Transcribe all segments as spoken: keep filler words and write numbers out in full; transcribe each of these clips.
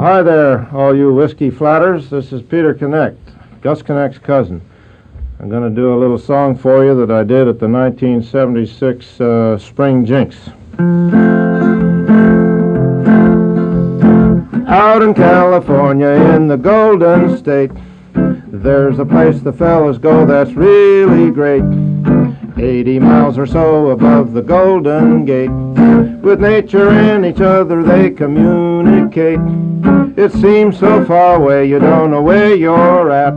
Hi there, all you whiskey flatters. This is Peter Connect, Gus Connect's cousin. I'm going to do a little song for you that I did at the nineteen seventy-six uh, Spring Jinx. Out in California in the Golden State, there's a place the fellas go that's really great. eighty miles or so above the Golden Gate. With nature and each other they communicate. It seems so far away you don't know where you're at,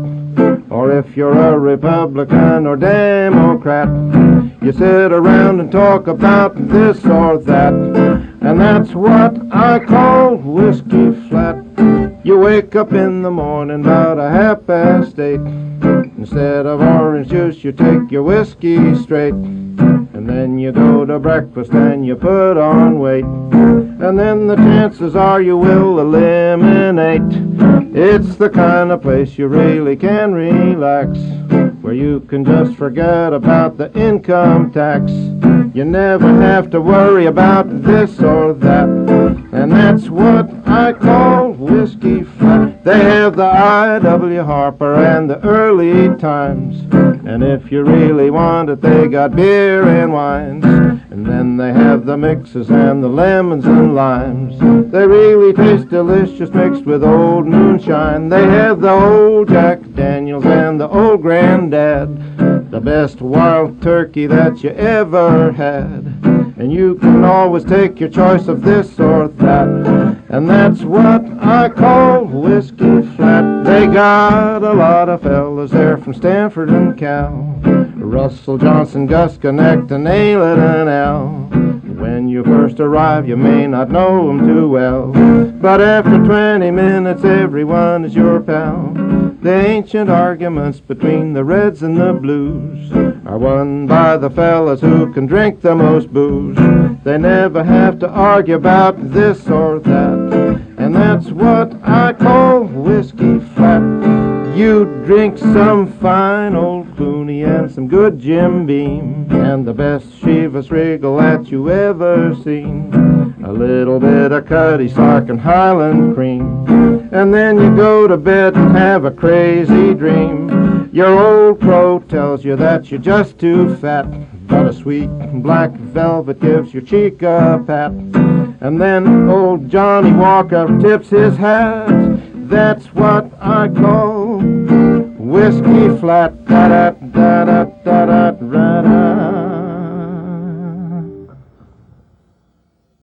or if you're a Republican or Democrat. You sit around and talk about this or that, and that's what I call whiskey flat. You wake up in the morning about a half past eight. Instead of orange juice you take your whiskey straight, and then you go to breakfast and you put on weight, and then the chances are you will eliminate. It's the kind of place you really can relax, where you can just forget about the income tax. You never have to worry about this or that, and that's what I call whiskey flat. They have the I W Harper and the Early Times, and if you really want it they got beer and wines, and then they have the mixes and the lemons and limes. They really taste delicious mixed with old moonshine. They have the old Jack Daniels and the old Granddad, the best wild turkey that you ever had. And you can always take your choice of this or that, and that's what I call whiskey flat. They got a lot of fellas there from Stanford and Cal, Russell, Johnson, Gus Connect, and Aylett and Al. When you first arrive you may not know them too well, but after twenty minutes everyone is your pal. The ancient arguments between the Reds and the Blues are won by the fellas who can drink the most booze. They never have to argue about this or that, and that's what I call whiskey flat. You drink some fine old Clooney and some good Jim Beam, and the best Chivas Regal that you ever seen, a little bit of Cuddy Sark and Highland cream, and then you go to bed and have a crazy dream. Your old crow tells you that you're just too fat, but a sweet black velvet gives your cheek a pat, and then old Johnny Walker tips his hat. That's what I call whiskey flat. Da da da da da da da.